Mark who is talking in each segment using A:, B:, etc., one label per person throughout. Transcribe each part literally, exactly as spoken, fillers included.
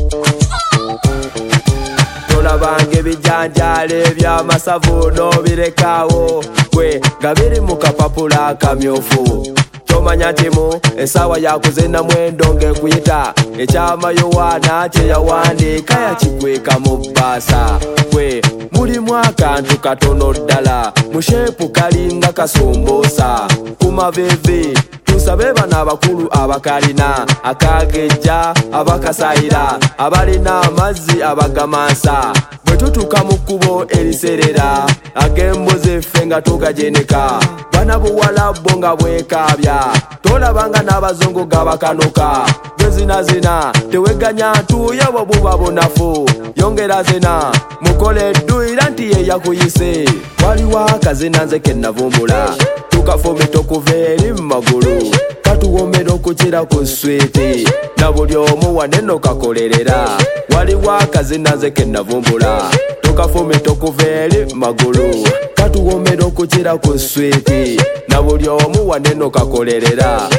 A: Tolabange bijanjale by'amasavu n'obirekawo gwe nga biri mu kapapula kamyufu. Tomanya ntimu esawa yakuzena mwendo ng'ekuyita ekyama Yowaana kye yawandiika yakikweka mu bbaasa. Gwe mulimu akantu katono ddala mu sheepu kalinga kasumbuusa ku mavivi. Tusabe bano abakulu abakalina akagejja abakasayira abalina amazzi abagamansa bwe tutuuka mu kkubo eriserera ag'embuzi ffe nga tugajeneka bana buwalabbo nga bwekaabya tolabanga n'abazungu gabakanuka bwe zinazina teweganya ntuuyo bwe buba bunafu yongera zina mukole edduira nti ye yakuyise waliwo akazina nze ke navumbula tukafumita okuva eri mu magulu katuwomera okukira ku switi na buli omu waneno kakolerera waliwo akazina nze ke navumbula tukafumita okuva eri mu magulu katuwomera okukira ku switi na buli omu waneno kakolerera.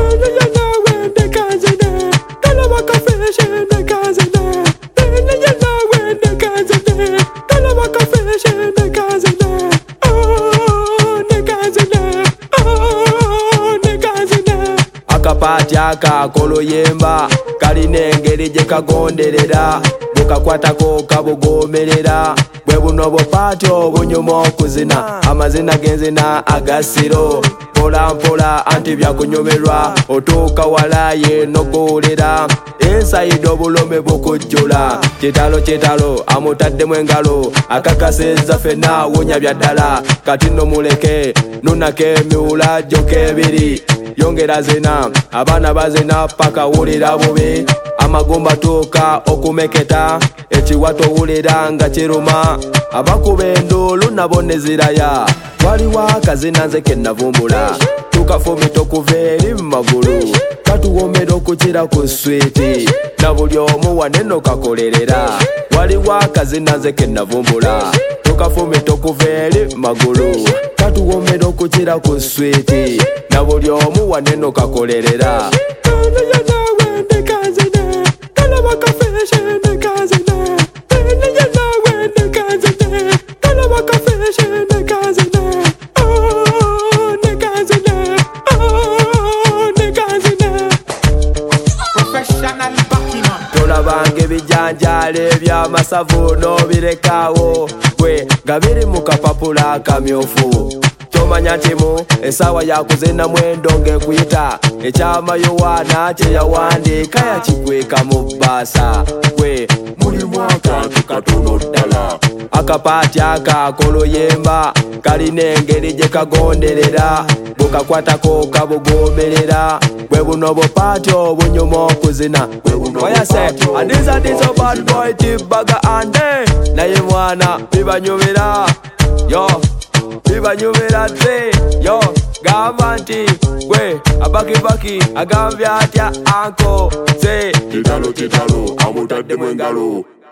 A: Akapaati akakolo yemba kalina engeri gye kagonderera bukakwatako kabugomerera bwe buno bupaati obunyuma okuzina amazina g'enzina agasiro mpola mpola anti byakunyumirwa otuuka walaye n'okuwulira insayidi obulome bukujjula kitalo kitalo amutaddemu engalo akakasezza ffenna awunya bya ddala kati nno muleke nunako emiwula jjoka ebiri yongera zina abaana bazina paka wulira bubi amagumba tuuka okumeketa ekiwato wulira nga kiruma abakuba enduulu nabo ne ziraya waliwo akazina nze ke navumbula tukafumita okuva eri mu magulu katuwomera okukira ku switi na buli omu waneno kakolerera waliwo akazina nze ke navumbula tukafumita okuva eri mu magulu katuwomera okukira ku switi na buli omu waneno kakolerera. Tolabange bijanjale by'amasavu n'obirekawo gwe nga biri mu kapapula kamyufu. Tomanya ntimu esawa yakuzena mwendo ng'ekuyita ekyama Yowaana kye yawandiika yakikweka mu bbaasa. Gwe mulimu akantu katono ddala akapaati akakolo yemba kalina engeri gye kagonderera bukakwatako kabugomerera bwe buno bupaati obunyuma okuzina wayase adiza dizo bad boy tibbaga ande naye mwana bibanyumira yo bibanyumira nze yo gamba nti gwe abakibaki agambye atya anko nze kitalo kitalo amutaddemu engalo